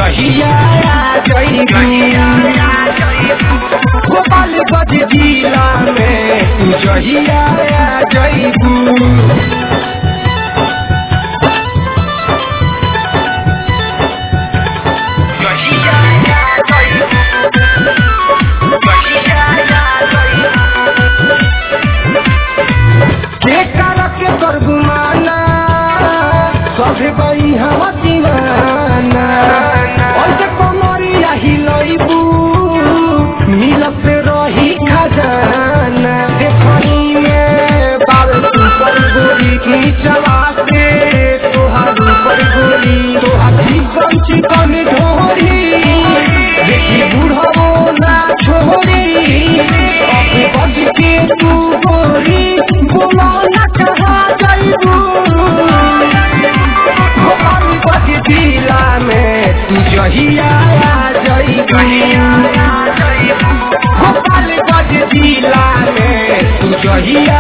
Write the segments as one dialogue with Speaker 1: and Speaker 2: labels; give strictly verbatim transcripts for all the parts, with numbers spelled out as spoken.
Speaker 1: जहिया गोपालगंज जिला में तू जहिया जइबू सभे बई हवा दीवाना ऐसे कमरिया हिलइबू मिलत पे रही खजाना देखनी में बाबे सुपर गोरी की चला से तोहार ऊपर गोरी तोहार चिकन चिकन ढोरी देखी बुढ़ो ना छोरी अपने बज के तू गोरी बोला ना कहा जाइबू जिला में तू जहिया गोपालगंज जिला में तू जहिया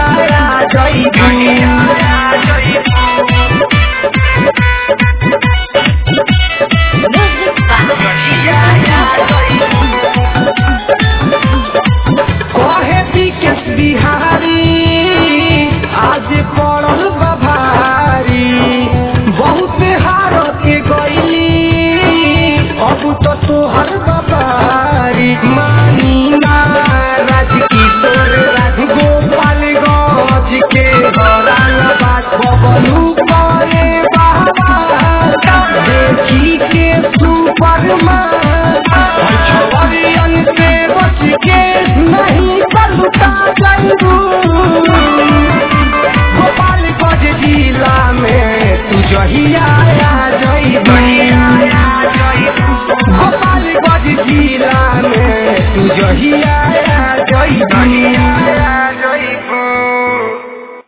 Speaker 1: कहे विकेश बिहारी आज पड़ल बभारी बहुत हारत गईली अब तो तोहर बबारी मानी ना राजकिशोर राज गोपालगंज के औरंगाबाद बबलू करे बाबा देखी के सुपरमान छवरियन से बच के नहीं बलुता जाइबू गोपालगंज जिला में तू जहिया गोपालगंज जिला में तू जहिया